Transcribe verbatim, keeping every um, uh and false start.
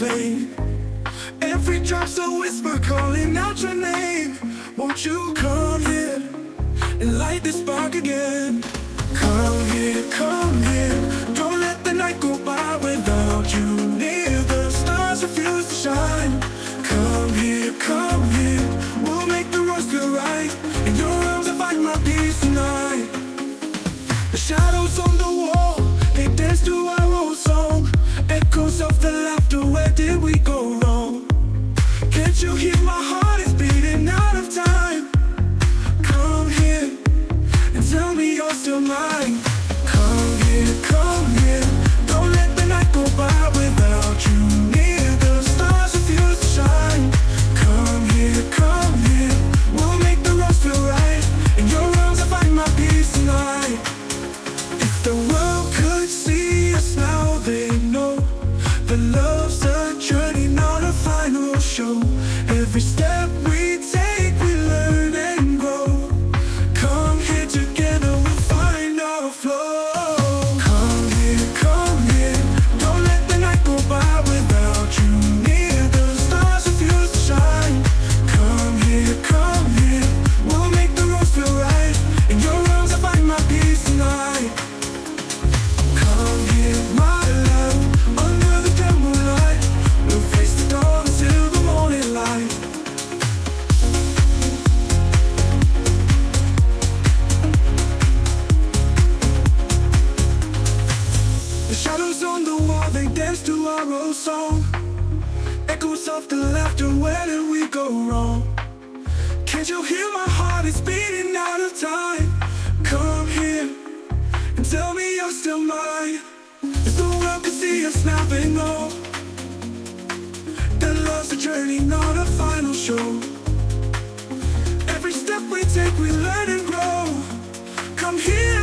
vain. Every drop's a whisper calling out your name. Won't you come here and light this spark again? Come here, come here. Don't let the night go by without you near. The stars refuse to shine. Come here, come here. We'll make the roads feel right. In your arms I find my peace tonight. The shadows on the wall, they dance to our old song. Echoes of the laughter, where did we go wrong? Can't you hear my heart is beating out of time? Come here and tell me you're still mine. Come here, come here. Don't let the night go by without you near. The stars refuse to shine. Come here, come here. We'll make the roads feel right. In your arms I find my peace tonight. If the world could see us now, they know that love's a journey, not a final show. Every step we take, we learn and grow. Come here, together we'll find our flow. Come here, come here. Don't let the night go by without you near. The stars refuse to shine. Come here, come here. We'll make the roads feel right. In your arms I find my peace tonight. Come here, my love, under the dim moonlight. We'll face the dawn until the morning light. The shadows on the wall, they dance to our old song. Echoes of the laughter, where did we go wrong? Can't you hear my heart is beating out of time? Come here and tell me you're still mine. If the world could see us now, they know that love's a journey, not a final show. Every step we take, we learn and grow. Come here